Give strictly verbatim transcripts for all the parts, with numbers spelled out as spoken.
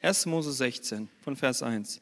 erster Mose sechzehn, von Vers eins.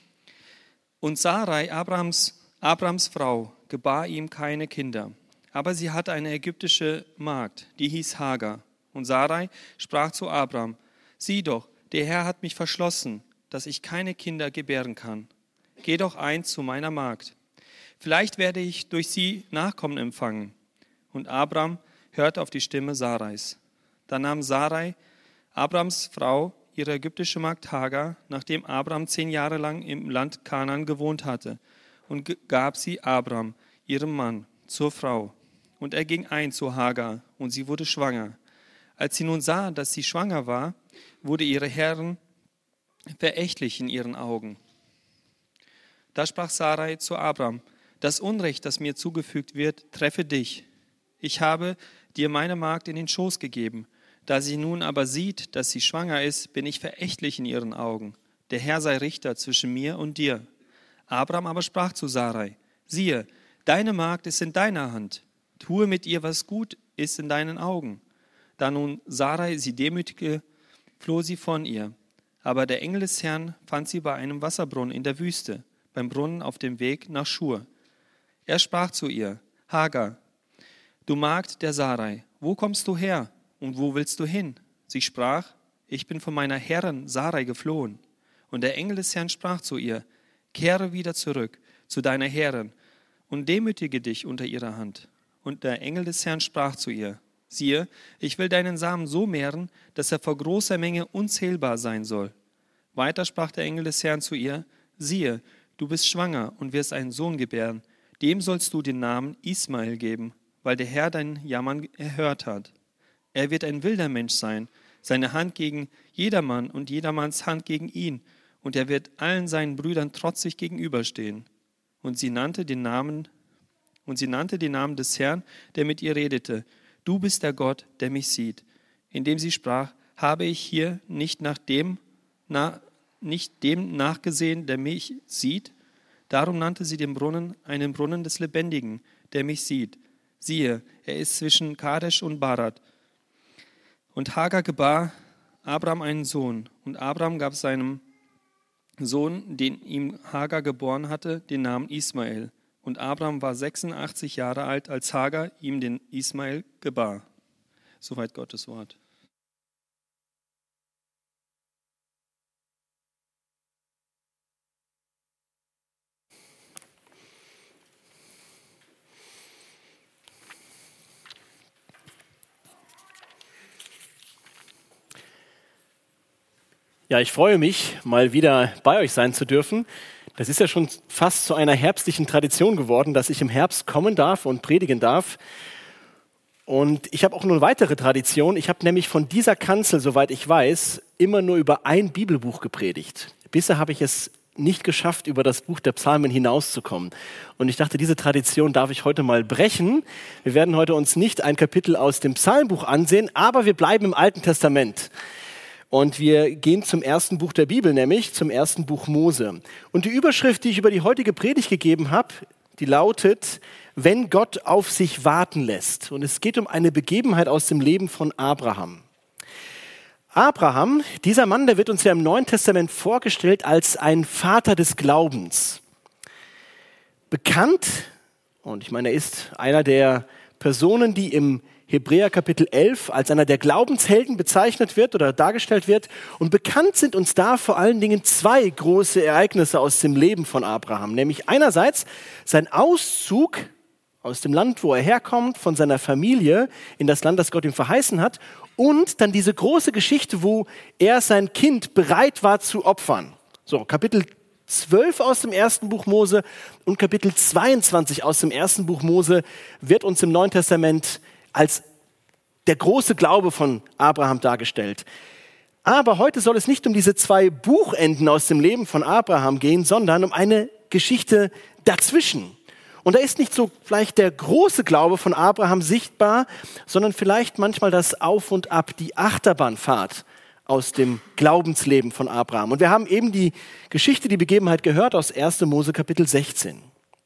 Und Sarai, Abrams, Abrams Frau, gebar ihm keine Kinder. Aber sie hatte eine ägyptische Magd, die hieß Hagar. Und Sarai sprach zu Abram, sieh doch, der Herr hat mich verschlossen, dass ich keine Kinder gebären kann. Geh doch ein zu meiner Magd. Vielleicht werde ich durch sie Nachkommen empfangen. Und Abram hörte auf die Stimme Sarais. Da nahm Sarai, Abrams Frau, ihre ägyptische Magd Hagar, nachdem Abram zehn Jahre lang im Land Kanaan gewohnt hatte, und gab sie Abram, ihrem Mann, zur Frau. Und er ging ein zu Hagar, und sie wurde schwanger. Als sie nun sah, dass sie schwanger war, wurde ihre Herrin verächtlich in ihren Augen. Da sprach Sarai zu Abram, das Unrecht, das mir zugefügt wird, treffe dich. Ich habe dir meine Magd in den Schoß gegeben. Da sie nun aber sieht, dass sie schwanger ist, bin ich verächtlich in ihren Augen. Der Herr sei Richter zwischen mir und dir. Abram aber sprach zu Sarai, siehe, deine Magd ist in deiner Hand. Tue mit ihr, was gut ist in deinen Augen. Da nun Sarai sie demütigte, floh sie von ihr. Aber der Engel des Herrn fand sie bei einem Wasserbrunnen in der Wüste, beim Brunnen auf dem Weg nach Schur. Er sprach zu ihr, Hagar, du Magd der Sarai, wo kommst du her und wo willst du hin? Sie sprach, ich bin von meiner Herrin Sarai geflohen. Und der Engel des Herrn sprach zu ihr, kehre wieder zurück zu deiner Herrin und demütige dich unter ihrer Hand. Und der Engel des Herrn sprach zu ihr, siehe, ich will deinen Samen so mehren, dass er vor großer Menge unzählbar sein soll. Weiter sprach der Engel des Herrn zu ihr, siehe, du bist schwanger und wirst einen Sohn gebären. Dem sollst du den Namen Ismael geben, weil der Herr dein Jammern erhört hat. Er wird ein wilder Mensch sein, seine Hand gegen jedermann und jedermanns Hand gegen ihn, und er wird allen seinen Brüdern trotzig gegenüberstehen. Und sie nannte den Namen, und sie nannte den Namen des Herrn, der mit ihr redete. Du bist der Gott, der mich sieht. Indem sie sprach, habe ich hier nicht nach dem, na, nicht dem nachgesehen, der mich sieht? Darum nannte sie den Brunnen einen Brunnen des Lebendigen, der mich sieht. Siehe, er ist zwischen Kadesh und Barat. Und Hagar gebar Abram einen Sohn, und Abram gab seinem Sohn, den ihm Hagar geboren hatte, den Namen Ismael. Und Abram war sechsundachtzig Jahre alt, als Hagar ihm den Ismael gebar. Soweit Gottes Wort. Ja, ich freue mich, mal wieder bei euch sein zu dürfen. Das ist ja schon fast zu einer herbstlichen Tradition geworden, dass ich im Herbst kommen darf und predigen darf. Und ich habe auch noch eine weitere Tradition. Ich habe nämlich von dieser Kanzel, soweit ich weiß, immer nur über ein Bibelbuch gepredigt. Bisher habe ich es nicht geschafft, über das Buch der Psalmen hinauszukommen. Und ich dachte, diese Tradition darf ich heute mal brechen. Wir werden heute uns nicht ein Kapitel aus dem Psalmbuch ansehen, aber wir bleiben im Alten Testament. Und wir gehen zum ersten Buch der Bibel, nämlich zum ersten Buch Mose. Und die Überschrift, die ich über die heutige Predigt gegeben habe, die lautet, wenn Gott auf sich warten lässt. Und es geht um eine Begebenheit aus dem Leben von Abraham. Abraham, dieser Mann, der wird uns ja im Neuen Testament vorgestellt als ein Vater des Glaubens. Bekannt, und ich meine, er ist einer der Personen, die im Hebräer Kapitel elf als einer der Glaubenshelden bezeichnet wird oder dargestellt wird. Und bekannt sind uns da vor allen Dingen zwei große Ereignisse aus dem Leben von Abraham. Nämlich einerseits sein Auszug aus dem Land, wo er herkommt, von seiner Familie in das Land, das Gott ihm verheißen hat. Und dann diese große Geschichte, wo er sein Kind bereit war zu opfern. So, Kapitel zwölf aus dem ersten Buch Mose und Kapitel zweiundzwanzig aus dem ersten Buch Mose wird uns im Neuen Testament als der große Glaube von Abraham dargestellt. Aber heute soll es nicht um diese zwei Buchenden aus dem Leben von Abraham gehen, sondern um eine Geschichte dazwischen. Und da ist nicht so vielleicht der große Glaube von Abraham sichtbar, sondern vielleicht manchmal das Auf und Ab, die Achterbahnfahrt aus dem Glaubensleben von Abraham. Und wir haben eben die Geschichte, die Begebenheit gehört aus erster Mose Kapitel sechzehn.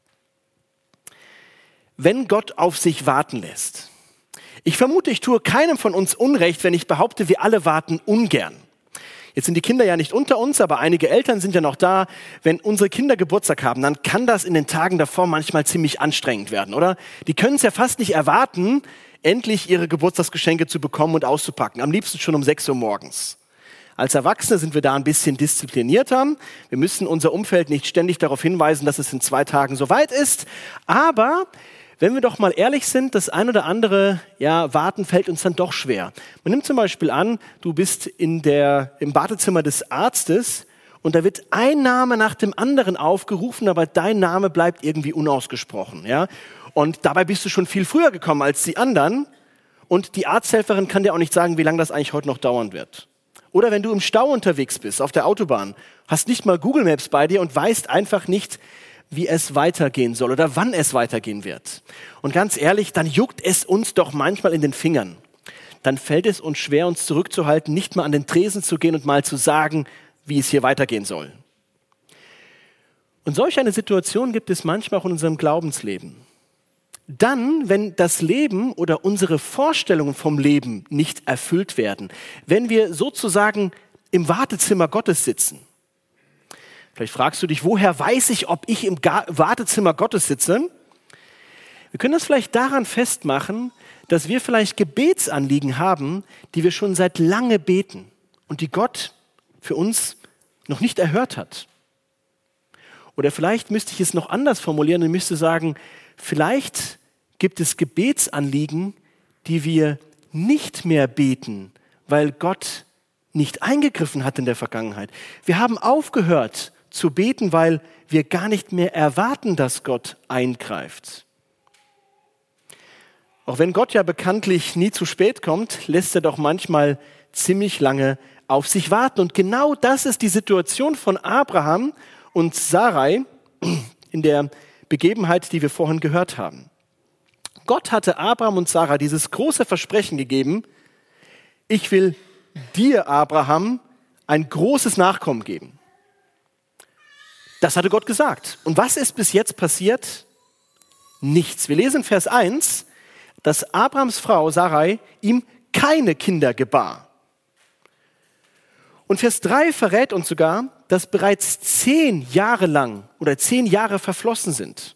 Wenn Gott auf sich warten lässt. Ich vermute, ich tue keinem von uns Unrecht, wenn ich behaupte, wir alle warten ungern. Jetzt sind die Kinder ja nicht unter uns, aber einige Eltern sind ja noch da. Wenn unsere Kinder Geburtstag haben, dann kann das in den Tagen davor manchmal ziemlich anstrengend werden, oder? Die können es ja fast nicht erwarten, endlich ihre Geburtstagsgeschenke zu bekommen und auszupacken. Am liebsten schon um sechs Uhr morgens. Als Erwachsene sind wir da ein bisschen disziplinierter. Wir müssen unser Umfeld nicht ständig darauf hinweisen, dass es in zwei Tagen soweit ist. Aber wenn wir doch mal ehrlich sind, das ein oder andere ja, Warten fällt uns dann doch schwer. Man nimmt zum Beispiel an, du bist in der, im Wartezimmer des Arztes und da wird ein Name nach dem anderen aufgerufen, aber dein Name bleibt irgendwie unausgesprochen. Ja? Und dabei bist du schon viel früher gekommen als die anderen und die Arzthelferin kann dir auch nicht sagen, wie lange das eigentlich heute noch dauern wird. Oder wenn du im Stau unterwegs bist, auf der Autobahn, hast nicht mal Google Maps bei dir und weißt einfach nicht, wie es weitergehen soll oder wann es weitergehen wird. Und ganz ehrlich, dann juckt es uns doch manchmal in den Fingern. Dann fällt es uns schwer, uns zurückzuhalten, nicht mal an den Tresen zu gehen und mal zu sagen, wie es hier weitergehen soll. Und solch eine Situation gibt es manchmal auch in unserem Glaubensleben. Dann, wenn das Leben oder unsere Vorstellungen vom Leben nicht erfüllt werden, wenn wir sozusagen im Wartezimmer Gottes sitzen. Vielleicht fragst du dich, woher weiß ich, ob ich im Wartezimmer Gottes sitze? Wir können das vielleicht daran festmachen, dass wir vielleicht Gebetsanliegen haben, die wir schon seit lange beten und die Gott für uns noch nicht erhört hat. Oder vielleicht müsste ich es noch anders formulieren und müsste sagen, vielleicht gibt es Gebetsanliegen, die wir nicht mehr beten, weil Gott nicht eingegriffen hat in der Vergangenheit. Wir haben aufgehört zu beten, weil wir gar nicht mehr erwarten, dass Gott eingreift. Auch wenn Gott ja bekanntlich nie zu spät kommt, lässt er doch manchmal ziemlich lange auf sich warten. Und genau das ist die Situation von Abraham und Sarai in der Begebenheit, die wir vorhin gehört haben. Gott hatte Abraham und Sarah dieses große Versprechen gegeben, ich will dir, Abraham, ein großes Nachkommen geben. Das hatte Gott gesagt. Und was ist bis jetzt passiert? Nichts. Wir lesen in Vers eins, dass Abrahams Frau Sarai ihm keine Kinder gebar. Und Vers drei verrät uns sogar, dass bereits zehn Jahre lang oder zehn Jahre verflossen sind.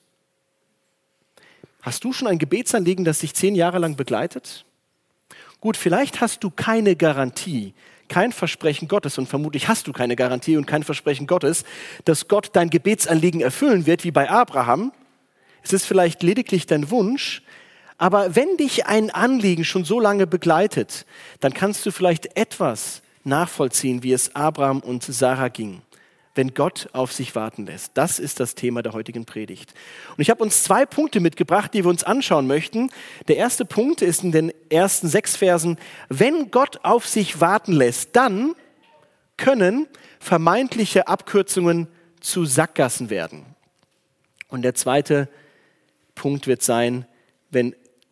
Hast du schon ein Gebetsanliegen, das dich zehn Jahre lang begleitet? Gut, vielleicht hast du keine Garantie, kein Versprechen Gottes und vermutlich hast du keine Garantie und kein Versprechen Gottes, dass Gott dein Gebetsanliegen erfüllen wird, wie bei Abraham. Es ist vielleicht lediglich dein Wunsch, aber wenn dich ein Anliegen schon so lange begleitet, dann kannst du vielleicht etwas nachvollziehen, wie es Abraham und Sarah ging, wenn Gott auf sich warten lässt. Das ist das Thema der heutigen Predigt. Und ich habe uns zwei Punkte mitgebracht, die wir uns anschauen möchten. Der erste Punkt ist in den ersten sechs Versen, wenn Gott auf sich warten lässt, dann können vermeintliche Abkürzungen zu Sackgassen werden. Und der zweite Punkt wird sein, wenn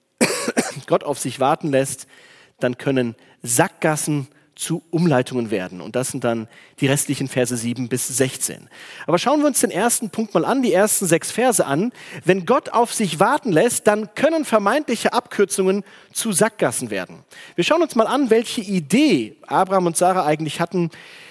Gott auf sich warten lässt, dann können Sackgassen zu Umleitungen werden. Und das sind dann die restlichen Verse sieben bis sechzehn. Aber schauen wir uns den ersten Punkt mal an, die ersten sechs Verse an. Wenn Gott auf sich warten lässt, dann können vermeintliche Abkürzungen zu Sackgassen werden. Wir schauen uns mal an, welche Idee Abraham und Sarah eigentlich hatten.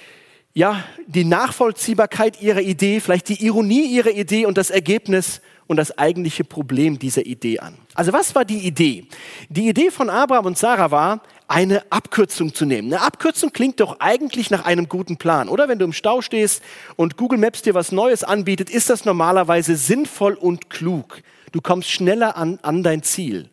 Ja, die Nachvollziehbarkeit ihrer Idee, vielleicht die Ironie ihrer Idee und das Ergebnis und das eigentliche Problem dieser Idee an. Also was war die Idee? Die Idee von Abraham und Sarah war, eine Abkürzung zu nehmen. Eine Abkürzung klingt doch eigentlich nach einem guten Plan, oder? Wenn du im Stau stehst und Google Maps dir was Neues anbietet, ist das normalerweise sinnvoll und klug. Du kommst schneller an, an dein Ziel.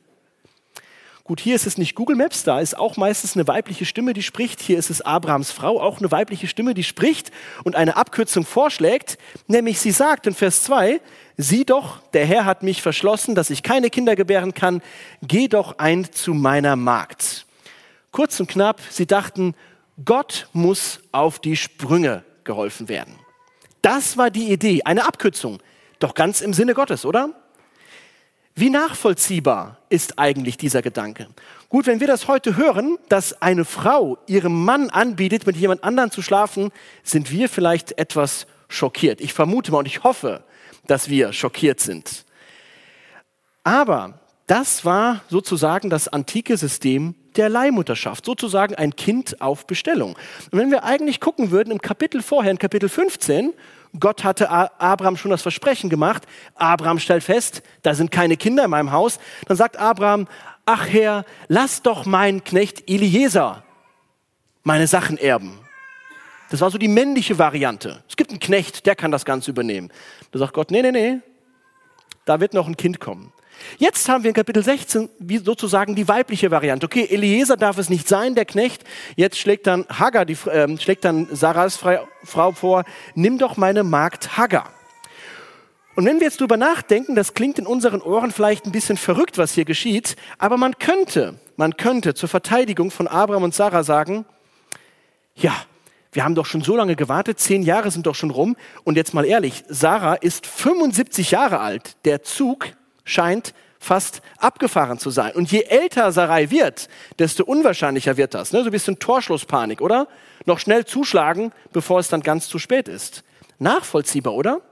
Gut, hier ist es nicht Google Maps, da ist auch meistens eine weibliche Stimme, die spricht. Hier ist es Abrahams Frau, auch eine weibliche Stimme, die spricht und eine Abkürzung vorschlägt. Nämlich sie sagt in Vers zwei, sieh doch, der Herr hat mich verschlossen, dass ich keine Kinder gebären kann. Geh doch ein zu meiner Magd. Kurz und knapp, sie dachten, Gott muss auf die Sprünge geholfen werden. Das war die Idee, eine Abkürzung. Doch ganz im Sinne Gottes, oder? Wie nachvollziehbar ist eigentlich dieser Gedanke? Gut, wenn wir das heute hören, dass eine Frau ihrem Mann anbietet, mit jemand anderem zu schlafen, sind wir vielleicht etwas schockiert. Ich vermute mal und ich hoffe, dass wir schockiert sind. Aber Das war sozusagen das antike System der Leihmutterschaft, sozusagen ein Kind auf Bestellung. Und wenn wir eigentlich gucken würden, im Kapitel vorher, in Kapitel fünfzehn, Gott hatte Abraham schon das Versprechen gemacht, Abraham stellt fest, da sind keine Kinder in meinem Haus, dann sagt Abraham, ach Herr, lass doch meinen Knecht Eliezer meine Sachen erben. Das war so die männliche Variante. Es gibt einen Knecht, der kann das Ganze übernehmen. Da sagt Gott, nee, nee, nee, da wird noch ein Kind kommen. Jetzt haben wir in Kapitel sechzehn wie sozusagen die weibliche Variante. Okay, Eliezer darf es nicht sein, der Knecht. Jetzt schlägt dann Hagar, die, äh, schlägt dann Saras Frau vor, nimm doch meine Magd Hagar. Und wenn wir jetzt drüber nachdenken, das klingt in unseren Ohren vielleicht ein bisschen verrückt, was hier geschieht, aber man könnte, man könnte zur Verteidigung von Abraham und Sarah sagen, ja, wir haben doch schon so lange gewartet, zehn Jahre sind doch schon rum. Und jetzt mal ehrlich, Sarah ist fünfundsiebzig Jahre alt. Der Zug scheint fast abgefahren zu sein. Und je älter Sarai wird, desto unwahrscheinlicher wird das. Ne? So ein bisschen Torschlusspanik, oder? Noch schnell zuschlagen, bevor es dann ganz zu spät ist. Nachvollziehbar, oder?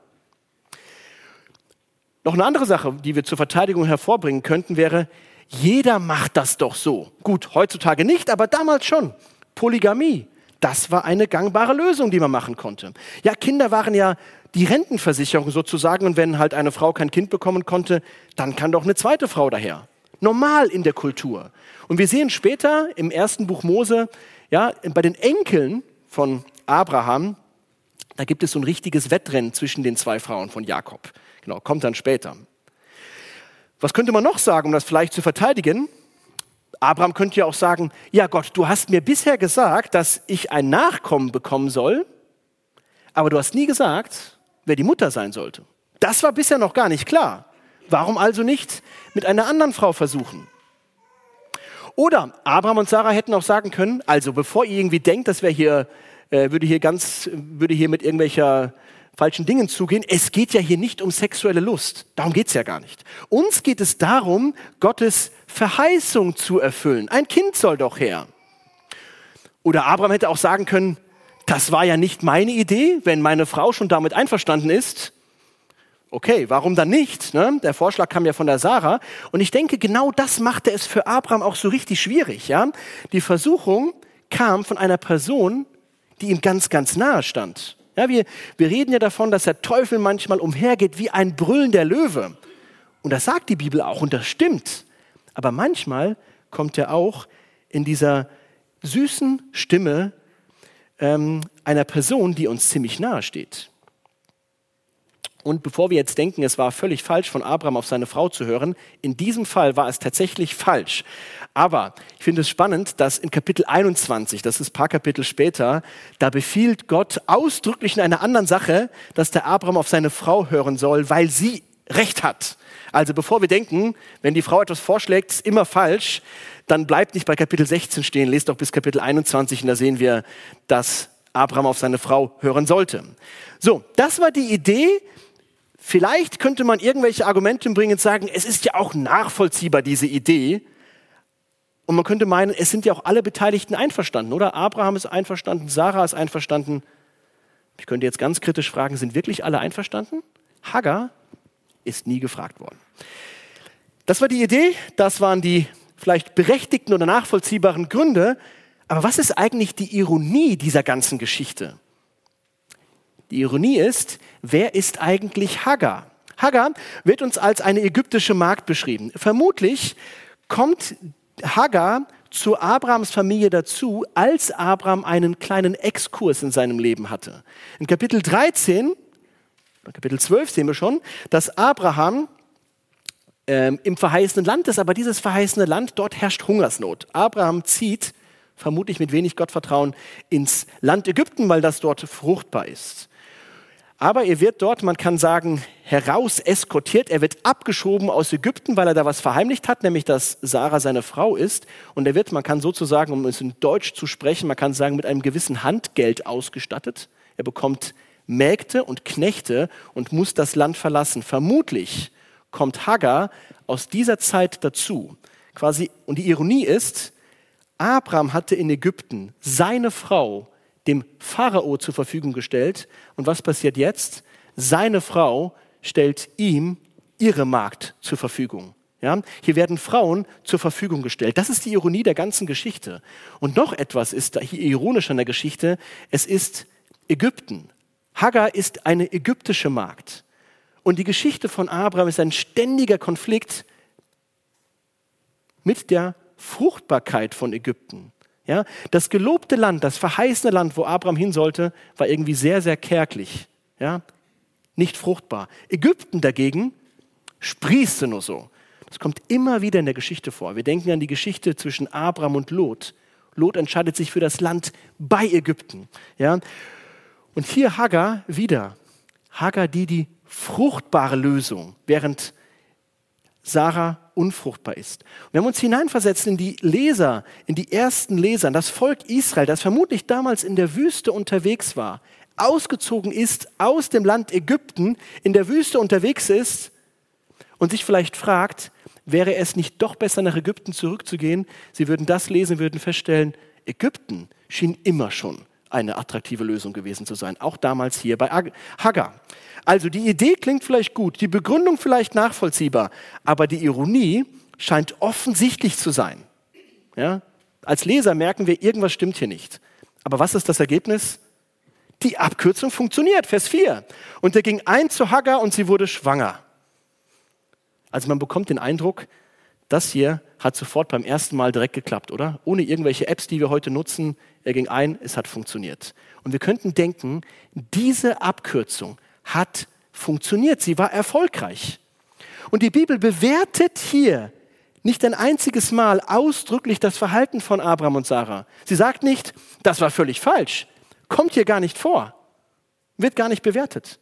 Noch eine andere Sache, die wir zur Verteidigung hervorbringen könnten, wäre, jeder macht das doch so. Gut, heutzutage nicht, aber damals schon. Polygamie, das war eine gangbare Lösung, die man machen konnte. Ja, Kinder waren ja die Rentenversicherung sozusagen, und wenn halt eine Frau kein Kind bekommen konnte, dann kann doch eine zweite Frau daher. Normal in der Kultur. Und wir sehen später im ersten Buch Mose, ja, bei den Enkeln von Abraham, da gibt es so ein richtiges Wettrennen zwischen den zwei Frauen von Jakob. Genau, kommt dann später. Was könnte man noch sagen, um das vielleicht zu verteidigen? Abraham könnte ja auch sagen, ja Gott, du hast mir bisher gesagt, dass ich ein Nachkommen bekommen soll, aber du hast nie gesagt, wer die Mutter sein sollte. Das war bisher noch gar nicht klar. Warum also nicht mit einer anderen Frau versuchen? Oder Abraham und Sarah hätten auch sagen können, also bevor ihr irgendwie denkt, das wäre hier, äh, würde hier ganz, würde hier mit irgendwelcher falschen Dingen zugehen, es geht ja hier nicht um sexuelle Lust. Darum geht es ja gar nicht. Uns geht es darum, Gottes Verheißung zu erfüllen. Ein Kind soll doch her. Oder Abraham hätte auch sagen können, das war ja nicht meine Idee, wenn meine Frau schon damit einverstanden ist. Okay, warum dann nicht? Ne? Der Vorschlag kam ja von der Sarah. Und ich denke, genau das machte es für Abraham auch so richtig schwierig. Ja? Die Versuchung kam von einer Person, die ihm ganz, ganz nahe stand. Ja, wir, wir reden ja davon, dass der Teufel manchmal umhergeht wie ein brüllender Löwe. Und das sagt die Bibel auch und das stimmt. Aber manchmal kommt er auch in dieser süßen Stimme ähm, einer Person, die uns ziemlich nahe steht. Und bevor wir jetzt denken, es war völlig falsch, von Abraham auf seine Frau zu hören, in diesem Fall war es tatsächlich falsch. Aber ich finde es spannend, dass in Kapitel einundzwanzig, das ist ein paar Kapitel später, da befiehlt Gott ausdrücklich in einer anderen Sache, dass der Abraham auf seine Frau hören soll, weil sie Recht hat. Also bevor wir denken, wenn die Frau etwas vorschlägt, ist immer falsch, dann bleibt nicht bei Kapitel sechzehn stehen, lest doch bis Kapitel einundzwanzig und da sehen wir, dass Abraham auf seine Frau hören sollte. So, das war die Idee. Vielleicht könnte man irgendwelche Argumente bringen und sagen, es ist ja auch nachvollziehbar, diese Idee. Und man könnte meinen, es sind ja auch alle Beteiligten einverstanden, oder? Abraham ist einverstanden, Sarah ist einverstanden. Ich könnte jetzt ganz kritisch fragen, sind wirklich alle einverstanden? Hagar ist nie gefragt worden. Das war die Idee, das waren die vielleicht berechtigten oder nachvollziehbaren Gründe. Aber was ist eigentlich die Ironie dieser ganzen Geschichte? Die Ironie ist, wer ist eigentlich Hagar? Hagar wird uns als eine ägyptische Magd beschrieben. Vermutlich kommt Hagar zu Abrahams Familie dazu, als Abraham einen kleinen Exkurs in seinem Leben hatte. In Kapitel dreizehn, Kapitel zwölf sehen wir schon, dass Abraham ähm, im verheißenen Land ist, aber dieses verheißene Land, dort herrscht Hungersnot. Abraham zieht, vermutlich mit wenig Gottvertrauen, ins Land Ägypten, weil das dort fruchtbar ist. Aber er wird dort, man kann sagen, heraus eskortiert. Er wird abgeschoben aus Ägypten, weil er da was verheimlicht hat, nämlich dass Sarah seine Frau ist. Und er wird, man kann sozusagen, um es in Deutsch zu sprechen, man kann sagen, mit einem gewissen Handgeld ausgestattet. Er bekommt Mägde und Knechte und muss das Land verlassen. Vermutlich kommt Hagar aus dieser Zeit dazu. Quasi, und die Ironie ist, Abraham hatte in Ägypten seine Frau dem Pharao zur Verfügung gestellt. Und was passiert jetzt? Seine Frau stellt ihm ihre Magd zur Verfügung. Ja, hier werden Frauen zur Verfügung gestellt. Das ist die Ironie der ganzen Geschichte. Und noch etwas ist da hier ironisch an der Geschichte. Es ist Ägypten. Hagar ist eine ägyptische Magd. Und die Geschichte von Abraham ist ein ständiger Konflikt mit der Fruchtbarkeit von Ägypten. Ja, das gelobte Land, das verheißene Land, wo Abraham hin sollte, war irgendwie sehr, sehr kärglich. Ja, nicht fruchtbar. Ägypten dagegen sprießte nur so. Das kommt immer wieder in der Geschichte vor. Wir denken an die Geschichte zwischen Abraham und Lot. Lot entscheidet sich für das Land bei Ägypten. Ja? Und hier Hagar wieder. Hagar, die die fruchtbare Lösung, während Sarah unfruchtbar ist. Und wir haben uns hineinversetzt in die Leser, in die ersten Leser, in das Volk Israel, das vermutlich damals in der Wüste unterwegs war, ausgezogen ist aus dem Land Ägypten, in der Wüste unterwegs ist und sich vielleicht fragt, wäre es nicht doch besser, nach Ägypten zurückzugehen? Sie würden das lesen, würden feststellen, Ägypten schien immer schon eine attraktive Lösung gewesen zu sein, auch damals hier bei Hagar. Also die Idee klingt vielleicht gut, die Begründung vielleicht nachvollziehbar, aber die Ironie scheint offensichtlich zu sein. Ja? Als Leser merken wir, irgendwas stimmt hier nicht. Aber was ist das Ergebnis? Die Abkürzung funktioniert, Vers vier. Und er ging ein zu Hagar und sie wurde schwanger. Also man bekommt den Eindruck, das hier hat sofort beim ersten Mal direkt geklappt, oder? Ohne irgendwelche Apps, die wir heute nutzen. Er ging ein, es hat funktioniert. Und wir könnten denken, diese Abkürzung hat funktioniert. Sie war erfolgreich. Und die Bibel bewertet hier nicht ein einziges Mal ausdrücklich das Verhalten von Abraham und Sarah. Sie sagt nicht, das war völlig falsch. Kommt hier gar nicht vor. Wird gar nicht bewertet.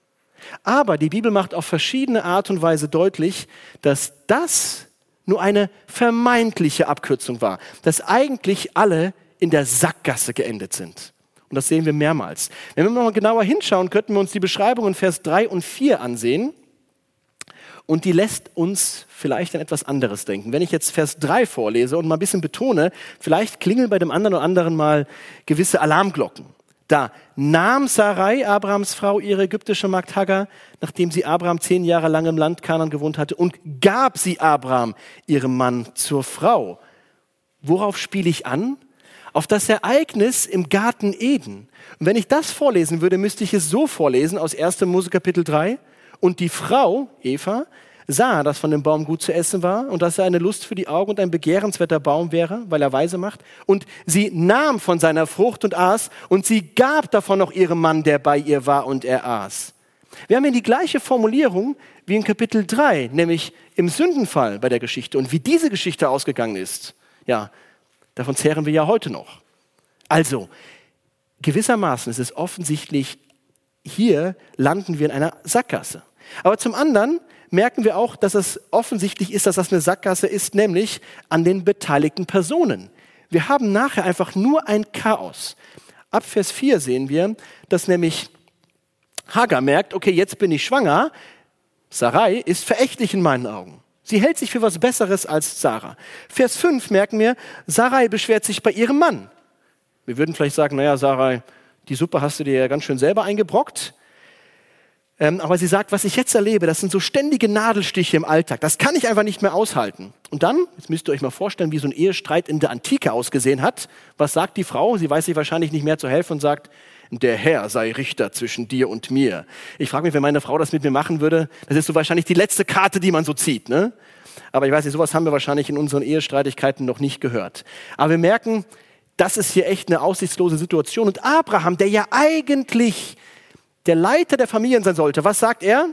Aber die Bibel macht auf verschiedene Art und Weise deutlich, dass das nur eine vermeintliche Abkürzung war, dass eigentlich alle in der Sackgasse geendet sind. Und das sehen wir mehrmals. Wenn wir mal genauer hinschauen, könnten wir uns die Beschreibung in Vers drei und vier ansehen. Und die lässt uns vielleicht an etwas anderes denken. Wenn ich jetzt Vers drei vorlese und mal ein bisschen betone, vielleicht klingeln bei dem anderen oder anderen mal gewisse Alarmglocken. Da nahm Sarai, Abrahams Frau, ihre ägyptische Magd Hagar, nachdem sie Abraham zehn Jahre lang im Land Kanaan gewohnt hatte, und gab sie Abraham, ihrem Mann, zur Frau. Worauf spiele ich an? Auf das Ereignis im Garten Eden. Und wenn ich das vorlesen würde, müsste ich es so vorlesen aus erster Mose Kapitel drei. Und die Frau, Eva, sah, dass von dem Baum gut zu essen war und dass er eine Lust für die Augen und ein begehrenswerter Baum wäre, weil er weise macht. Und sie nahm von seiner Frucht und aß, und sie gab davon noch ihrem Mann, der bei ihr war, und er aß. Wir haben hier die gleiche Formulierung wie in Kapitel drei, nämlich im Sündenfall bei der Geschichte. Und wie diese Geschichte ausgegangen ist, ja, davon zehren wir ja heute noch. Also, gewissermaßen ist es offensichtlich, hier landen wir in einer Sackgasse. Aber zum anderen merken wir auch, dass es offensichtlich ist, dass das eine Sackgasse ist, nämlich an den beteiligten Personen. Wir haben nachher einfach nur ein Chaos. Ab Vers vier sehen wir, dass nämlich Hagar merkt, okay, jetzt bin ich schwanger. Sarai ist verächtlich in meinen Augen. Sie hält sich für was Besseres als Sarah. Vers fünf merken wir, Sarai beschwert sich bei ihrem Mann. Wir würden vielleicht sagen, naja, Sarai, die Suppe hast du dir ja ganz schön selber eingebrockt. Ähm, aber sie sagt, was ich jetzt erlebe, das sind so ständige Nadelstiche im Alltag. Das kann ich einfach nicht mehr aushalten. Und dann, jetzt müsst ihr euch mal vorstellen, wie so ein Ehestreit in der Antike ausgesehen hat. Was sagt die Frau? Sie weiß sich wahrscheinlich nicht mehr zu helfen und sagt, der Herr sei Richter zwischen dir und mir. Ich frage mich, wenn meine Frau das mit mir machen würde, das ist so wahrscheinlich die letzte Karte, die man so zieht. Ne? Aber ich weiß nicht, sowas haben wir wahrscheinlich in unseren Ehestreitigkeiten noch nicht gehört. Aber wir merken, das ist hier echt eine aussichtslose Situation. Und Abraham, der ja eigentlich der Leiter der Familien sein sollte, was sagt er?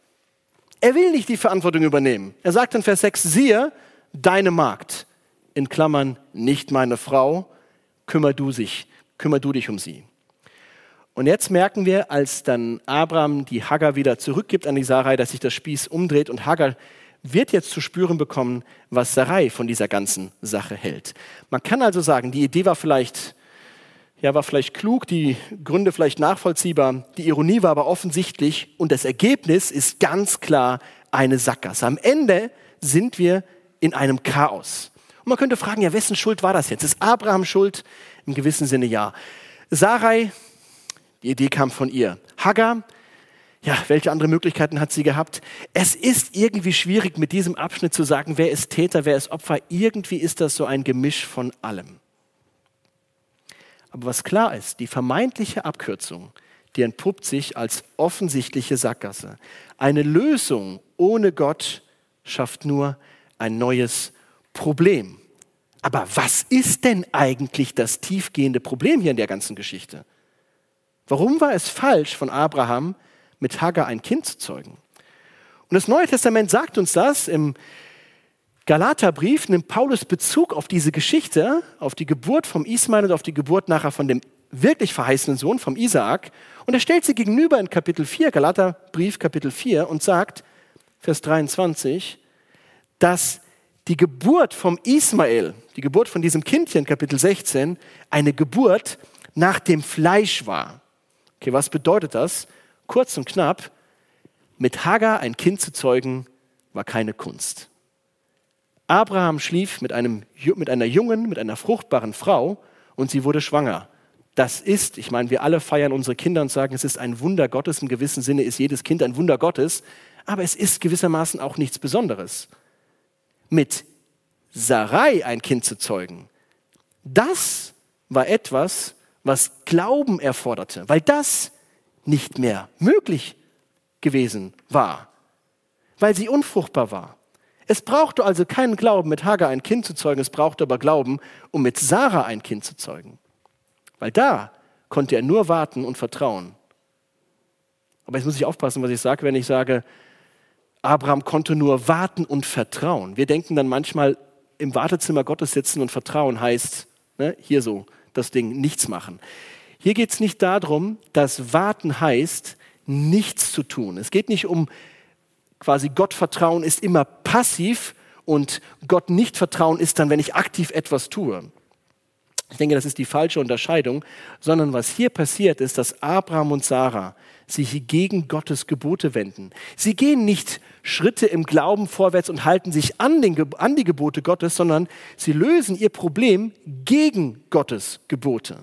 Er will nicht die Verantwortung übernehmen. Er sagt in Vers sechs, siehe, deine Magd, in Klammern, nicht meine Frau, kümmer du dich, kümmer du dich um sie. Und jetzt merken wir, als dann Abraham die Hagar wieder zurückgibt an die Sarai, dass sich das Spieß umdreht, und Hagar wird jetzt zu spüren bekommen, was Sarai von dieser ganzen Sache hält. Man kann also sagen, die Idee war vielleicht, ja, war vielleicht klug, die Gründe vielleicht nachvollziehbar, die Ironie war aber offensichtlich, und das Ergebnis ist ganz klar eine Sackgasse. Am Ende sind wir in einem Chaos. Und man könnte fragen, ja, wessen Schuld war das jetzt? Ist Abraham schuld? Im gewissen Sinne ja. Sarai, die Idee kam von ihr. Hagar, Ja, welche andere Möglichkeiten hat sie gehabt? Es ist irgendwie schwierig, mit diesem Abschnitt zu sagen, wer ist Täter, wer ist Opfer. Irgendwie ist das so ein Gemisch von allem. Aber was klar ist, die vermeintliche Abkürzung, die entpuppt sich als offensichtliche Sackgasse. Eine Lösung ohne Gott schafft nur ein neues Problem. Aber was ist denn eigentlich das tiefgehende Problem hier in der ganzen Geschichte? Warum war es falsch von Abraham, mit Hagar ein Kind zu zeugen? Und das Neue Testament sagt uns das. Im Galaterbrief nimmt Paulus Bezug auf diese Geschichte, auf die Geburt vom Ismael und auf die Geburt nachher von dem wirklich verheißenen Sohn, vom Isaak. Und er stellt sie gegenüber in Kapitel vier, Galaterbrief Kapitel vier, und sagt, Vers dreiundzwanzig, dass die Geburt vom Ismael, die Geburt von diesem Kindchen, Kapitel sechzehn, eine Geburt nach dem Fleisch war. Okay, was bedeutet das? Kurz und knapp, mit Hagar ein Kind zu zeugen, war keine Kunst. Abraham schlief mit, einem, mit einer jungen, mit einer fruchtbaren Frau und sie wurde schwanger. Das ist, ich meine, wir alle feiern unsere Kinder und sagen, es ist ein Wunder Gottes. Im gewissen Sinne ist jedes Kind ein Wunder Gottes. Aber es ist gewissermaßen auch nichts Besonderes. Mit Sarai ein Kind zu zeugen, das war etwas, was Glauben erforderte, weil das nicht mehr möglich gewesen war, weil sie unfruchtbar war. Es brauchte also keinen Glauben, mit Hagar ein Kind zu zeugen, es brauchte aber Glauben, um mit Sarah ein Kind zu zeugen. Weil da konnte er nur warten und vertrauen. Aber jetzt muss ich aufpassen, was ich sage, wenn ich sage, Abraham konnte nur warten und vertrauen. Wir denken dann manchmal, im Wartezimmer Gottes sitzen und vertrauen heißt, ne, hier so, das Ding, nichts machen. Hier geht es nicht darum, dass warten heißt, nichts zu tun. Es geht nicht um quasi Gottvertrauen ist immer passiv und Gott nicht vertrauen ist dann, wenn ich aktiv etwas tue. Ich denke, das ist die falsche Unterscheidung, sondern was hier passiert ist, dass Abraham und Sarah sich gegen Gottes Gebote wenden. Sie gehen nicht Schritte im Glauben vorwärts und halten sich an, den, an die Gebote Gottes, sondern sie lösen ihr Problem gegen Gottes Gebote.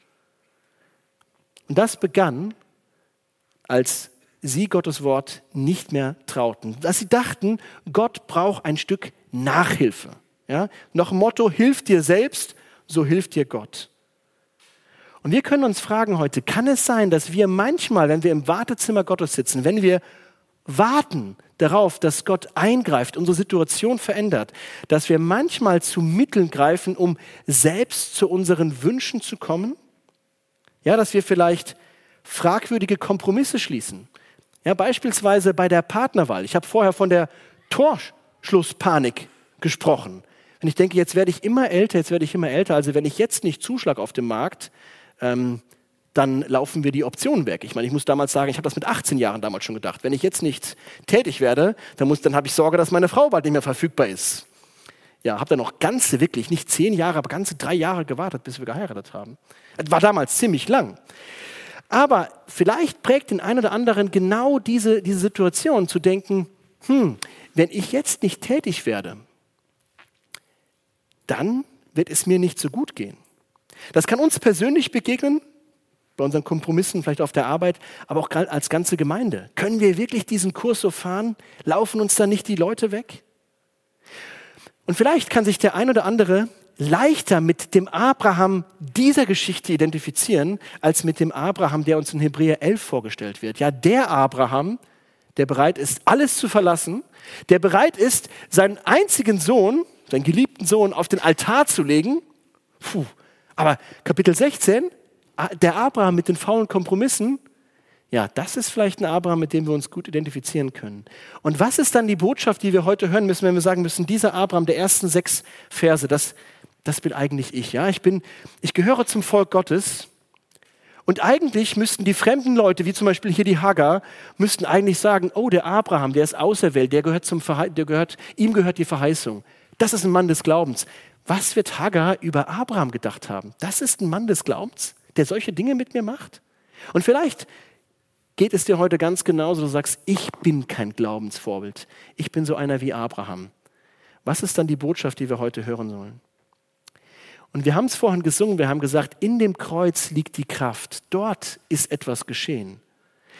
Und das begann, als sie Gottes Wort nicht mehr trauten. Dass sie dachten, Gott braucht ein Stück Nachhilfe. Ja? Nach dem Motto, hilf dir selbst, so hilft dir Gott. Und wir können uns fragen heute, kann es sein, dass wir manchmal, wenn wir im Wartezimmer Gottes sitzen, wenn wir warten darauf, dass Gott eingreift, unsere Situation verändert, dass wir manchmal zu Mitteln greifen, um selbst zu unseren Wünschen zu kommen? Ja, dass wir vielleicht fragwürdige Kompromisse schließen. Ja, beispielsweise bei der Partnerwahl. Ich habe vorher von der Torschlusspanik gesprochen. Wenn ich denke, jetzt werde ich immer älter, jetzt werde ich immer älter, also wenn ich jetzt nicht zuschlage auf dem Markt, ähm, dann laufen wir die Optionen weg. Ich meine, ich muss damals sagen, ich habe das mit achtzehn Jahren damals schon gedacht. Wenn ich jetzt nicht tätig werde, dann, muss, dann habe ich Sorge, dass meine Frau bald nicht mehr verfügbar ist. Ja, habe dann noch ganze, wirklich, nicht zehn Jahre, aber ganze drei Jahre gewartet, bis wir geheiratet haben. Das war damals ziemlich lang. Aber vielleicht prägt den einen oder anderen genau diese, diese Situation, zu denken, hm, wenn ich jetzt nicht tätig werde, dann wird es mir nicht so gut gehen. Das kann uns persönlich begegnen, bei unseren Kompromissen, vielleicht auf der Arbeit, aber auch als ganze Gemeinde. Können wir wirklich diesen Kurs so fahren? Laufen uns da nicht die Leute weg? Und vielleicht kann sich der ein oder andere leichter mit dem Abraham dieser Geschichte identifizieren, als mit dem Abraham, der uns in Hebräer elf vorgestellt wird. Ja, der Abraham, der bereit ist, alles zu verlassen, der bereit ist, seinen einzigen Sohn, seinen geliebten Sohn, auf den Altar zu legen. Puh. Aber Kapitel sechzehn, der Abraham mit den faulen Kompromissen, ja, das ist vielleicht ein Abraham, mit dem wir uns gut identifizieren können. Und was ist dann die Botschaft, die wir heute hören müssen, wenn wir sagen müssen, dieser Abraham der ersten sechs Verse, das, das bin eigentlich ich. Ja? Ich, bin, ich gehöre zum Volk Gottes und eigentlich müssten die fremden Leute, wie zum Beispiel hier die Hagar, müssten eigentlich sagen, oh, der Abraham, der ist auserwählt, der gehört zum Verhe- der gehört, ihm gehört die Verheißung. Das ist ein Mann des Glaubens. Was wird Hagar über Abraham gedacht haben? Das ist ein Mann des Glaubens, der solche Dinge mit mir macht? Und vielleicht geht es dir heute ganz genauso, du sagst, ich bin kein Glaubensvorbild. Ich bin so einer wie Abraham. Was ist dann die Botschaft, die wir heute hören sollen? Und wir haben es vorhin gesungen, wir haben gesagt, in dem Kreuz liegt die Kraft. Dort ist etwas geschehen.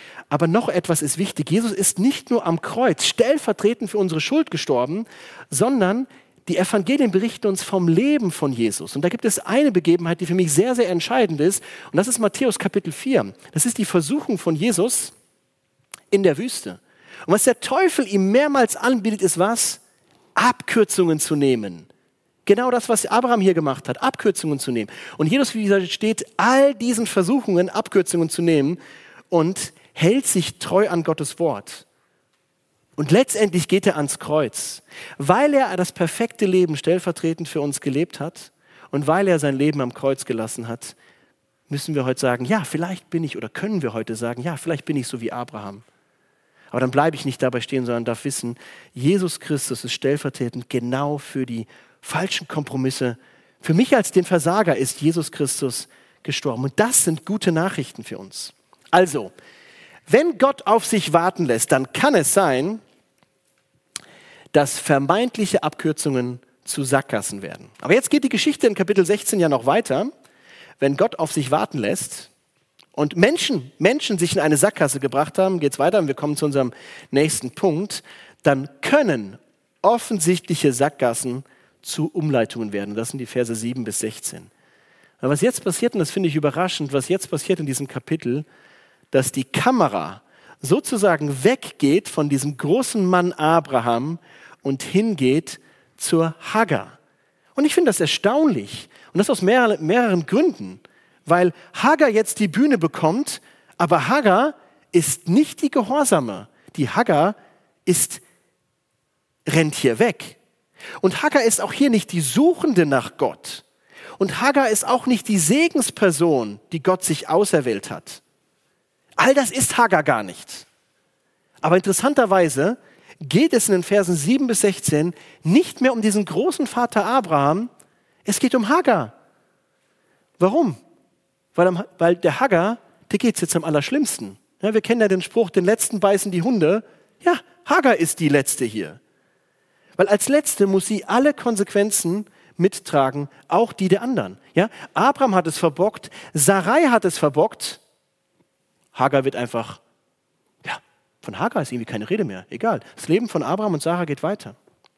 Aber noch etwas ist wichtig. Jesus ist nicht nur am Kreuz stellvertretend für unsere Schuld gestorben, sondern die Evangelien berichten uns vom Leben von Jesus. Und da gibt es eine Begebenheit, die für mich sehr, sehr entscheidend ist. Und das ist Matthäus Kapitel vier. Das ist die Versuchung von Jesus in der Wüste. Und was der Teufel ihm mehrmals anbietet, ist was? Abkürzungen zu nehmen. Genau das, was Abraham hier gemacht hat, Abkürzungen zu nehmen. Und Jesus widersteht all diesen Versuchungen, Abkürzungen zu nehmen und hält sich treu an Gottes Wort. Und letztendlich geht er ans Kreuz, weil er das perfekte Leben stellvertretend für uns gelebt hat und weil er sein Leben am Kreuz gelassen hat, müssen wir heute sagen, ja, vielleicht bin ich, oder können wir heute sagen, ja, vielleicht bin ich so wie Abraham. Aber dann bleibe ich nicht dabei stehen, sondern darf wissen, Jesus Christus ist stellvertretend genau für die falschen Kompromisse. Für mich als den Versager ist Jesus Christus gestorben. Und das sind gute Nachrichten für uns. Also, wenn Gott auf sich warten lässt, dann kann es sein, dass vermeintliche Abkürzungen zu Sackgassen werden. Aber jetzt geht die Geschichte in Kapitel sechzehn ja noch weiter. Wenn Gott auf sich warten lässt und Menschen, Menschen sich in eine Sackgasse gebracht haben, geht es weiter und wir kommen zu unserem nächsten Punkt, dann können offensichtliche Sackgassen zu Umleitungen werden. Das sind die Verse sieben bis sechzehn. Aber was jetzt passiert, und das finde ich überraschend, was jetzt passiert in diesem Kapitel, dass die Kamera sozusagen weggeht von diesem großen Mann Abraham und hingeht zur Hagar. Und ich finde das erstaunlich. Und das aus mehrere, mehreren Gründen. Weil Hagar jetzt die Bühne bekommt, aber Hagar ist nicht die Gehorsame. Die Hagar ist, rennt hier weg. Und Hagar ist auch hier nicht die Suchende nach Gott. Und Hagar ist auch nicht die Segensperson, die Gott sich auserwählt hat. All das ist Hagar gar nicht. Aber interessanterweise geht es in den Versen sieben bis sechzehn nicht mehr um diesen großen Vater Abraham, es geht um Hagar. Warum? Weil, weil der Hagar, der geht es jetzt am allerschlimmsten. Ja, wir kennen ja den Spruch, den Letzten beißen die Hunde. Ja, Hagar ist die Letzte hier. Weil als Letzte muss sie alle Konsequenzen mittragen, auch die der anderen. Ja, Abraham hat es verbockt, Sarai hat es verbockt, Hagar wird einfach, ja, von Hagar ist irgendwie keine Rede mehr, egal. Das Leben von Abraham und Sarah geht weiter.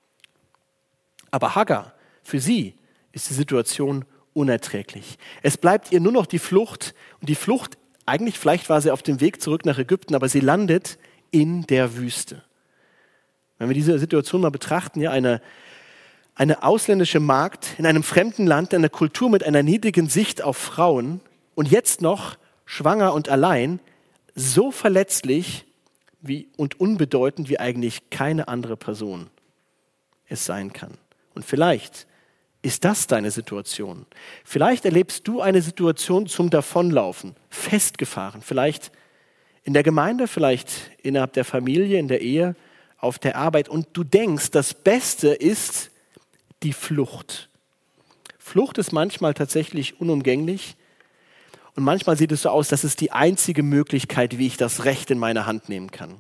Aber Hagar, für sie ist die Situation unerträglich. Es bleibt ihr nur noch die Flucht und die Flucht, eigentlich vielleicht war sie auf dem Weg zurück nach Ägypten, aber sie landet in der Wüste. Wenn wir diese Situation mal betrachten, ja, eine, eine ausländische Magd in einem fremden Land, in einer Kultur mit einer niedrigen Sicht auf Frauen und jetzt noch schwanger und allein, so verletzlich wie, und unbedeutend wie eigentlich keine andere Person es sein kann. Und vielleicht ist das deine Situation. Vielleicht erlebst du eine Situation zum Davonlaufen, festgefahren, vielleicht in der Gemeinde, vielleicht innerhalb der Familie, in der Ehe, auf der Arbeit. Und du denkst, das Beste ist die Flucht. Flucht ist manchmal tatsächlich unumgänglich. Und manchmal sieht es so aus, das ist die einzige Möglichkeit, wie ich das Recht in meine Hand nehmen kann.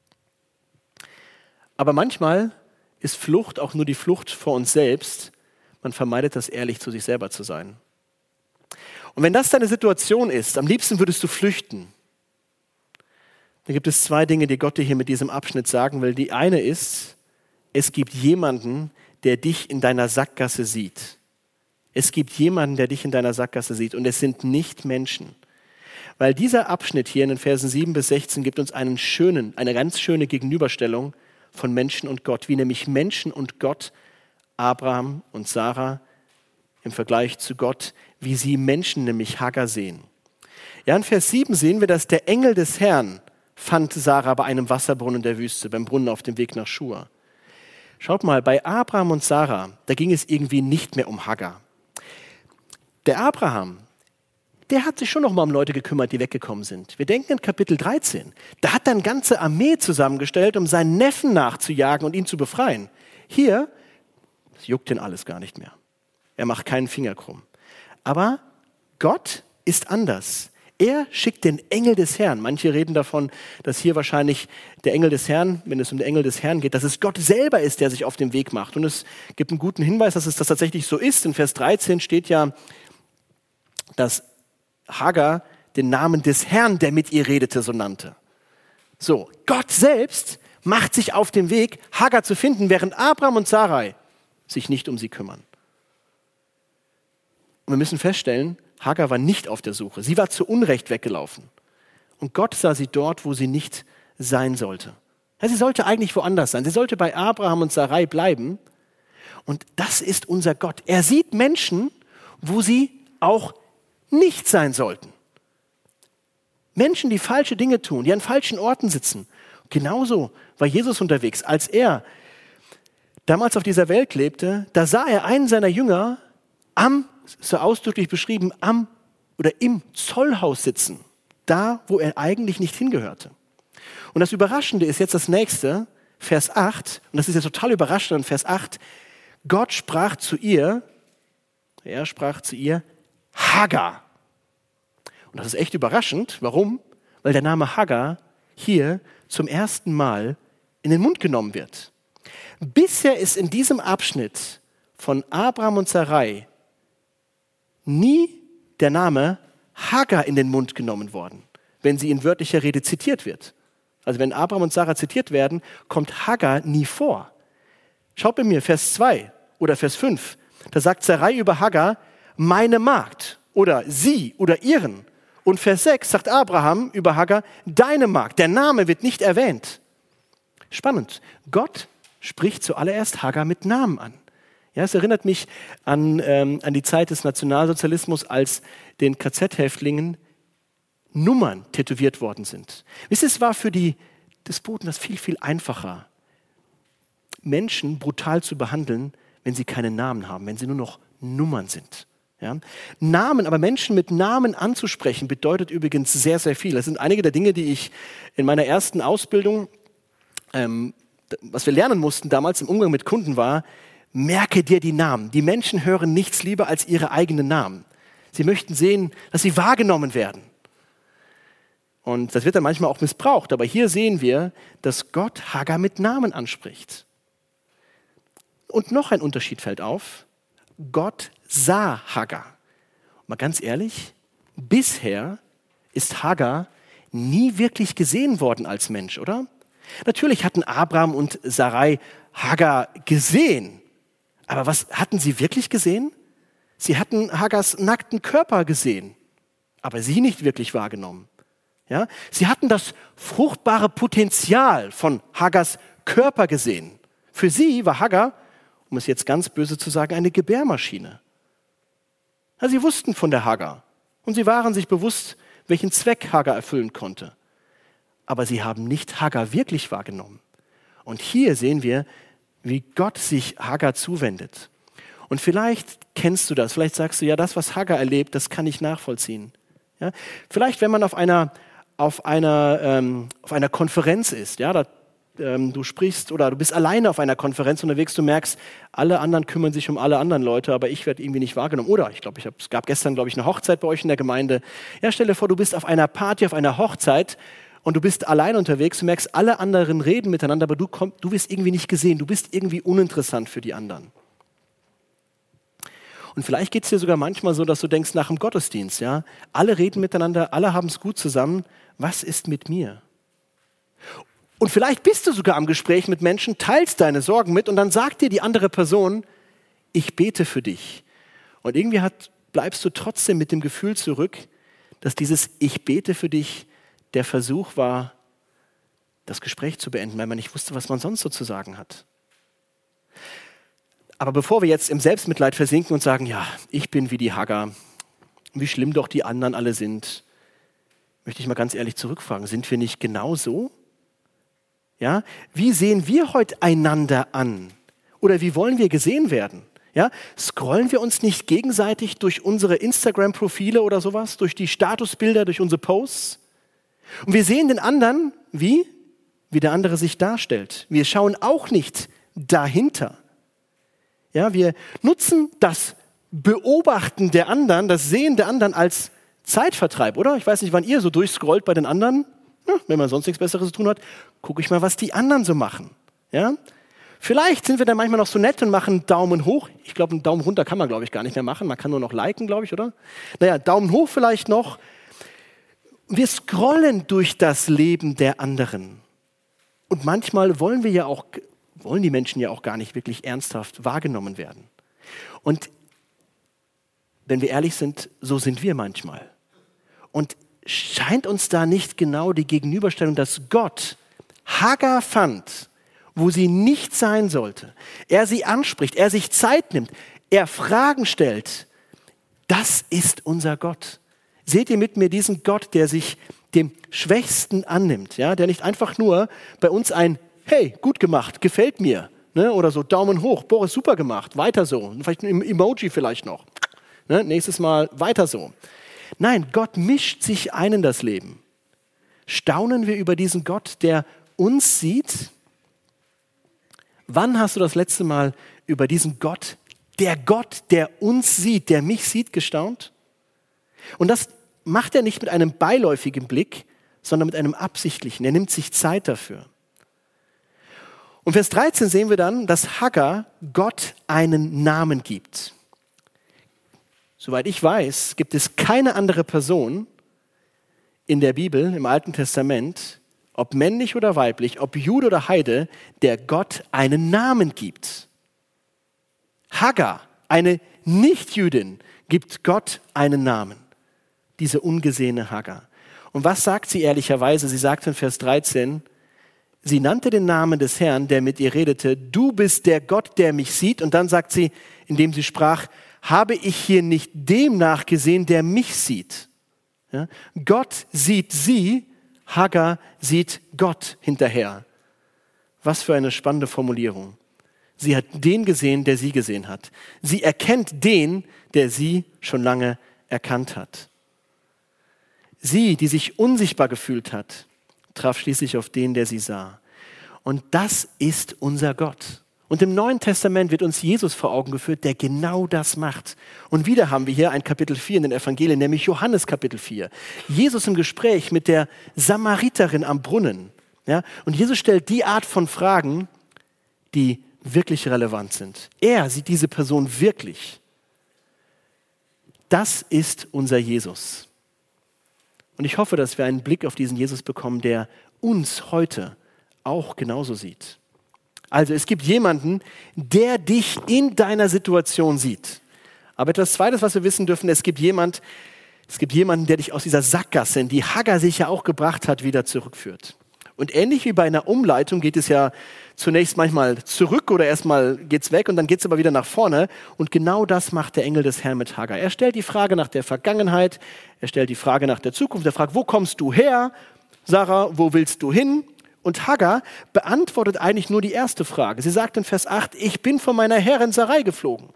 Aber manchmal ist Flucht auch nur die Flucht vor uns selbst. Man vermeidet das, ehrlich zu sich selber zu sein. Und wenn das deine Situation ist, am liebsten würdest du flüchten. Dann gibt es zwei Dinge, die Gott dir hier mit diesem Abschnitt sagen will. Die eine ist, es gibt jemanden, der dich in deiner Sackgasse sieht. Es gibt jemanden, der dich in deiner Sackgasse sieht und es sind nicht Menschen. Weil dieser Abschnitt hier in den Versen sieben bis sechzehn gibt uns einen schönen, eine ganz schöne Gegenüberstellung von Menschen und Gott, wie nämlich Menschen und Gott, Abraham und Sarah im Vergleich zu Gott, wie sie Menschen, nämlich Hagar, sehen. Ja, in Vers sieben sehen wir, dass der Engel des Herrn fand Sarah bei einem Wasserbrunnen der Wüste, beim Brunnen auf dem Weg nach Schur. Schaut mal, bei Abraham und Sarah, da ging es irgendwie nicht mehr um Hagar. Der Abraham, der hat sich schon noch mal um Leute gekümmert, die weggekommen sind. Wir denken in Kapitel dreizehn. Da hat er eine ganze Armee zusammengestellt, um seinen Neffen nachzujagen und ihn zu befreien. Hier, das juckt ihn alles gar nicht mehr. Er macht keinen Finger krumm. Aber Gott ist anders. Er schickt den Engel des Herrn. Manche reden davon, dass hier wahrscheinlich der Engel des Herrn, wenn es um den Engel des Herrn geht, dass es Gott selber ist, der sich auf den Weg macht. Und es gibt einen guten Hinweis, dass es das tatsächlich so ist. In Vers dreizehn steht ja, dass Hagar den Namen des Herrn, der mit ihr redete, so nannte. So, Gott selbst macht sich auf den Weg, Hagar zu finden, während Abraham und Sarai sich nicht um sie kümmern. Und wir müssen feststellen, Hagar war nicht auf der Suche. Sie war zu Unrecht weggelaufen. Und Gott sah sie dort, wo sie nicht sein sollte. Ja, sie sollte eigentlich woanders sein. Sie sollte bei Abraham und Sarai bleiben. Und das ist unser Gott. Er sieht Menschen, wo sie auch nicht sein sollten. Menschen, die falsche Dinge tun, die an falschen Orten sitzen. Genauso war Jesus unterwegs. Als er damals auf dieser Welt lebte, da sah er einen seiner Jünger am, so ausdrücklich beschrieben, am oder im Zollhaus sitzen. Da, wo er eigentlich nicht hingehörte. Und das Überraschende ist jetzt das nächste, Vers acht. Und das ist ja total überraschend an Vers acht. Gott sprach zu ihr, er sprach zu ihr, Hagar. Und das ist echt überraschend. Warum? Weil der Name Hagar hier zum ersten Mal in den Mund genommen wird. Bisher ist in diesem Abschnitt von Abraham und Sarai nie der Name Hagar in den Mund genommen worden, wenn sie in wörtlicher Rede zitiert wird. Also wenn Abraham und Sarah zitiert werden, kommt Hagar nie vor. Schaut bei mir, Vers zwei oder Vers fünf. Da sagt Sarai über Hagar, meine Magd oder sie oder ihren. Und Vers sechs sagt Abraham über Hagar, deine Magd. Der Name wird nicht erwähnt. Spannend. Gott spricht zuallererst Hagar mit Namen an. Ja, es erinnert mich an, ähm, an die Zeit des Nationalsozialismus, als den K Z-Häftlingen Nummern tätowiert worden sind. Wisst ihr, es war für die Despoten das viel, viel einfacher, Menschen brutal zu behandeln, wenn sie keine Namen haben, wenn sie nur noch Nummern sind. Ja? Namen, aber Menschen mit Namen anzusprechen, bedeutet übrigens sehr, sehr viel. Das sind einige der Dinge, die ich in meiner ersten Ausbildung, ähm, was wir lernen mussten damals im Umgang mit Kunden war, merke dir die Namen. Die Menschen hören nichts lieber als ihre eigenen Namen. Sie möchten sehen, dass sie wahrgenommen werden. Und das wird dann manchmal auch missbraucht. Aber hier sehen wir, dass Gott Hagar mit Namen anspricht. Und noch ein Unterschied fällt auf. Gott sah Hagar. Mal ganz ehrlich, bisher ist Hagar nie wirklich gesehen worden als Mensch, oder? Natürlich hatten Abraham und Sarai Hagar gesehen. Aber was hatten sie wirklich gesehen? Sie hatten Hagars nackten Körper gesehen, aber sie nicht wirklich wahrgenommen. Ja? Sie hatten das fruchtbare Potenzial von Hagars Körper gesehen. Für sie war Hagar, um es jetzt ganz böse zu sagen, eine Gebärmaschine. Ja, sie wussten von der Hagar und sie waren sich bewusst, welchen Zweck Hagar erfüllen konnte. Aber sie haben nicht Hagar wirklich wahrgenommen. Und hier sehen wir, wie Gott sich Hagar zuwendet. Und vielleicht kennst du das, vielleicht sagst du, ja, das, was Hagar erlebt, das kann ich nachvollziehen. Ja? Vielleicht, wenn man auf einer, auf einer, ähm, auf einer Konferenz ist, ja, da, ähm, du sprichst oder du bist alleine auf einer Konferenz unterwegs, du merkst, alle anderen kümmern sich um alle anderen Leute, aber ich werde irgendwie nicht wahrgenommen. Oder ich glaube, ich hab, es gab gestern, glaube ich, eine Hochzeit bei euch in der Gemeinde. Ja, stell dir vor, du bist auf einer Party, auf einer Hochzeit, und du bist allein unterwegs, du merkst, alle anderen reden miteinander, aber du, komm, du wirst irgendwie nicht gesehen, du bist irgendwie uninteressant für die anderen. Und vielleicht geht es dir sogar manchmal so, dass du denkst, nach dem Gottesdienst, ja, alle reden miteinander, alle haben es gut zusammen, was ist mit mir? Und vielleicht bist du sogar am Gespräch mit Menschen, teilst deine Sorgen mit und dann sagt dir die andere Person, ich bete für dich. Und irgendwie hat, bleibst du trotzdem mit dem Gefühl zurück, dass dieses Ich bete für dich der Versuch war, das Gespräch zu beenden, weil man nicht wusste, was man sonst so zu sagen hat. Aber bevor wir jetzt im Selbstmitleid versinken und sagen, ja, ich bin wie die Hagar, wie schlimm doch die anderen alle sind, möchte ich mal ganz ehrlich zurückfragen, sind wir nicht genau so? Ja? Wie sehen wir heute einander an? Oder wie wollen wir gesehen werden? Ja? Scrollen wir uns nicht gegenseitig durch unsere Instagram-Profile oder sowas, durch die Statusbilder, durch unsere Posts? Und wir sehen den anderen, wie? Wie der andere sich darstellt. Wir schauen auch nicht dahinter. Ja, wir nutzen das Beobachten der anderen, das Sehen der anderen als Zeitvertreib, oder? Ich weiß nicht, wann ihr so durchscrollt bei den anderen. Ja, wenn man sonst nichts Besseres zu tun hat, gucke ich mal, was die anderen so machen. Ja? Vielleicht sind wir dann manchmal noch so nett und machen Daumen hoch. Ich glaube, einen Daumen runter kann man, glaube ich, gar nicht mehr machen. Man kann nur noch liken, glaube ich, oder? Naja, Daumen hoch vielleicht noch. Wir scrollen durch das Leben der anderen. Und manchmal wollen wir ja auch, wollen die Menschen ja auch gar nicht wirklich ernsthaft wahrgenommen werden. Und wenn wir ehrlich sind, so sind wir manchmal. Und scheint uns da nicht genau die Gegenüberstellung, dass Gott Hagar fand, wo sie nicht sein sollte. Er sie anspricht, er sich Zeit nimmt, er Fragen stellt. Das ist unser Gott. Seht ihr mit mir diesen Gott, der sich dem Schwächsten annimmt, ja, der nicht einfach nur bei uns ein Hey, gut gemacht, gefällt mir, ne, oder so Daumen hoch, Boris, super gemacht, weiter so, vielleicht ein Emoji vielleicht noch, ne, nächstes Mal weiter so. Nein, Gott mischt sich ein in das Leben. Staunen wir über diesen Gott, der uns sieht? Wann hast du das letzte Mal über diesen Gott, der Gott, der uns sieht, der mich sieht, gestaunt? Und das macht er nicht mit einem beiläufigen Blick, sondern mit einem absichtlichen. Er nimmt sich Zeit dafür. Und Vers dreizehn sehen wir dann, dass Hagar Gott einen Namen gibt. Soweit ich weiß, gibt es keine andere Person in der Bibel, im Alten Testament, ob männlich oder weiblich, ob Jude oder Heide, der Gott einen Namen gibt. Hagar, eine Nichtjüdin, gibt Gott einen Namen. Diese ungesehene Hagar. Und was sagt sie ehrlicherweise? Sie sagt in Vers dreizehn, sie nannte den Namen des Herrn, der mit ihr redete, du bist der Gott, der mich sieht. Und dann sagt sie, indem sie sprach, habe ich hier nicht dem nachgesehen, der mich sieht. Ja? Gott sieht sie, Hagar sieht Gott hinterher. Was für eine spannende Formulierung. Sie hat den gesehen, der sie gesehen hat. Sie erkennt den, der sie schon lange erkannt hat. Sie, die sich unsichtbar gefühlt hat, traf schließlich auf den, der sie sah. Und das ist unser Gott. Und im Neuen Testament wird uns Jesus vor Augen geführt, der genau das macht. Und wieder haben wir hier ein Kapitel vier in den Evangelien, nämlich Johannes Kapitel vier. Jesus im Gespräch mit der Samariterin am Brunnen. Ja? Und Jesus stellt die Art von Fragen, die wirklich relevant sind. Er sieht diese Person wirklich. Das ist unser Jesus. Und ich hoffe, dass wir einen Blick auf diesen Jesus bekommen, der uns heute auch genauso sieht. Also es gibt jemanden, der dich in deiner Situation sieht. Aber etwas Zweites, was wir wissen dürfen, es gibt jemand, es gibt jemanden, der dich aus dieser Sackgasse, in die Hagar sich ja auch gebracht hat, wieder zurückführt. Und ähnlich wie bei einer Umleitung geht es ja zunächst manchmal zurück oder erstmal geht's weg und dann geht's aber wieder nach vorne. Und genau das macht der Engel des Herrn mit Hagar. Er stellt die Frage nach der Vergangenheit, er stellt die Frage nach der Zukunft, er fragt, wo kommst du her? Sarah, wo willst du hin? Und Hagar beantwortet eigentlich nur die erste Frage. Sie sagt in Vers acht, ich bin von meiner Herrin Sarai geflogen.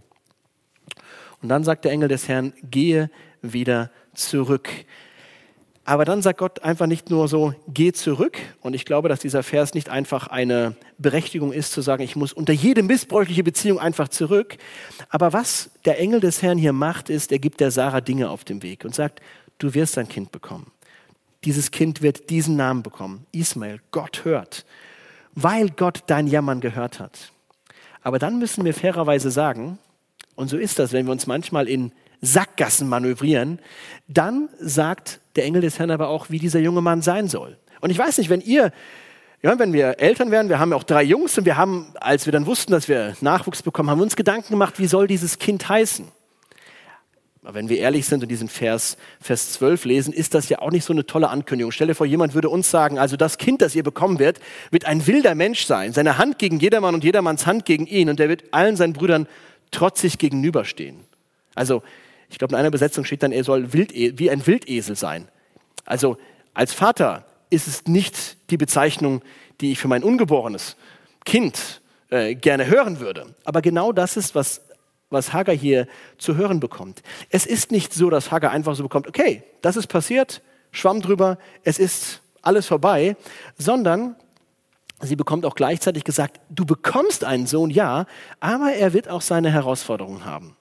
Und dann sagt der Engel des Herrn, gehe wieder zurück. Aber dann sagt Gott einfach nicht nur so, geh zurück. Und ich glaube, dass dieser Vers nicht einfach eine Berechtigung ist, zu sagen, ich muss unter jede missbräuchliche Beziehung einfach zurück. Aber was der Engel des Herrn hier macht, ist, er gibt der Sarah Dinge auf dem Weg und sagt, du wirst ein Kind bekommen. Dieses Kind wird diesen Namen bekommen, Ismael, Gott hört, weil Gott dein Jammern gehört hat. Aber dann müssen wir fairerweise sagen, und so ist das, wenn wir uns manchmal in Sackgassen manövrieren, dann sagt der Engel des Herrn aber auch, wie dieser junge Mann sein soll. Und ich weiß nicht, wenn ihr, ja, wenn wir Eltern wären, wir haben ja auch drei Jungs und wir haben, als wir dann wussten, dass wir Nachwuchs bekommen, haben wir uns Gedanken gemacht, wie soll dieses Kind heißen? Aber wenn wir ehrlich sind und diesen Vers, Vers zwölf lesen, ist das ja auch nicht so eine tolle Ankündigung. Stell dir vor, jemand würde uns sagen, also das Kind, das ihr bekommen wird, wird ein wilder Mensch sein, seine Hand gegen jedermann und jedermanns Hand gegen ihn und der wird allen seinen Brüdern trotzig gegenüberstehen. Also ich glaube, in einer Übersetzung steht dann, er soll wild, wie ein Wildesel sein. Also als Vater ist es nicht die Bezeichnung, die ich für mein ungeborenes Kind äh, gerne hören würde. Aber genau das ist, was, was Hagar hier zu hören bekommt. Es ist nicht so, dass Hagar einfach so bekommt, okay, das ist passiert, Schwamm drüber, es ist alles vorbei, sondern sie bekommt auch gleichzeitig gesagt, du bekommst einen Sohn, ja, aber er wird auch seine Herausforderungen haben.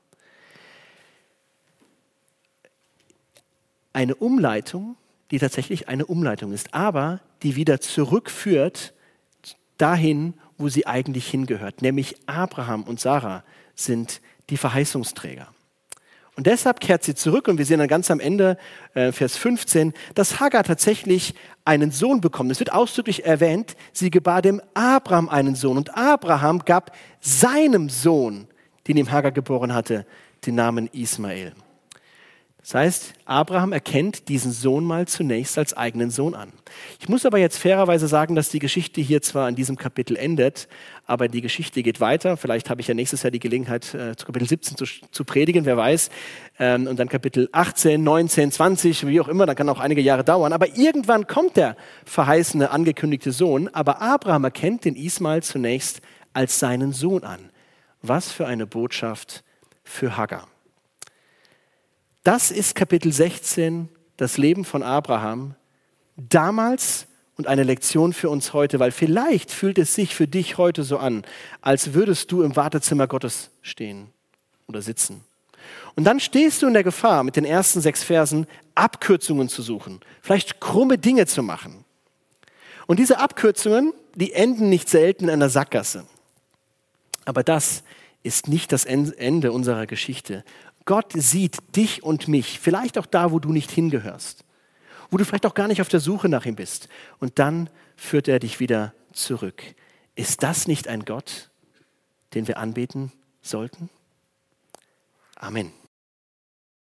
Eine Umleitung, die tatsächlich eine Umleitung ist, aber die wieder zurückführt dahin, wo sie eigentlich hingehört. Nämlich Abraham und Sarah sind die Verheißungsträger. Und deshalb kehrt sie zurück und wir sehen dann ganz am Ende, äh, Vers fünfzehn, dass Hagar tatsächlich einen Sohn bekommt. Es wird ausdrücklich erwähnt, sie gebar dem Abraham einen Sohn. Und Abraham gab seinem Sohn, den ihm Hagar geboren hatte, den Namen Ismael. Das heißt, Abraham erkennt diesen Sohn mal zunächst als eigenen Sohn an. Ich muss aber jetzt fairerweise sagen, dass die Geschichte hier zwar in diesem Kapitel endet, aber die Geschichte geht weiter. Vielleicht habe ich ja nächstes Jahr die Gelegenheit, äh, zu Kapitel siebzehn zu, zu predigen, wer weiß. Ähm, und dann Kapitel achtzehn, neunzehn, zwanzig, wie auch immer, dann kann auch einige Jahre dauern. Aber irgendwann kommt der verheißene, angekündigte Sohn. Aber Abraham erkennt den Ismael zunächst als seinen Sohn an. Was für eine Botschaft für Hagar. Das ist Kapitel sechzehn, das Leben von Abraham, damals und eine Lektion für uns heute, weil vielleicht fühlt es sich für dich heute so an, als würdest du im Wartezimmer Gottes stehen oder sitzen. Und dann stehst du in der Gefahr, mit den ersten sechs Versen Abkürzungen zu suchen, vielleicht krumme Dinge zu machen. Und diese Abkürzungen, die enden nicht selten in einer Sackgasse. Aber das ist nicht das Ende unserer Geschichte. Gott sieht dich und mich, vielleicht auch da, wo du nicht hingehörst, wo du vielleicht auch gar nicht auf der Suche nach ihm bist. Und dann führt er dich wieder zurück. Ist das nicht ein Gott, den wir anbeten sollten? Amen.